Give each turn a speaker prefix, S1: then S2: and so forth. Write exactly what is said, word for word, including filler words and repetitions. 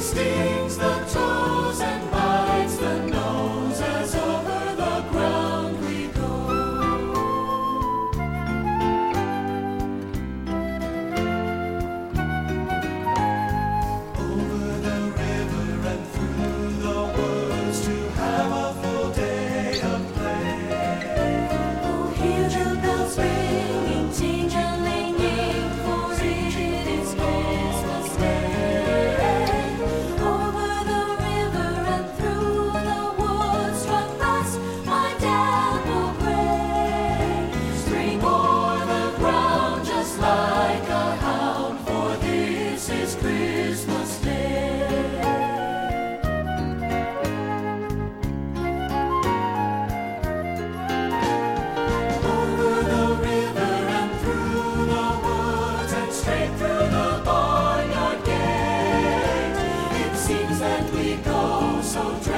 S1: stings the toes and bites the nose as over the ground we go. Over the river and through the woods to have a full day of play.
S2: Oh, hear the bells ringing, ting-a-ling-ling, for it is Christmas Day. Over the river and through the woods, run fast, my dad will pray.
S1: Spring o'er the ground just like a hound, for this is Christmas Day. Over the river and through the woods and straight through the barnyard gate, it seems that we go so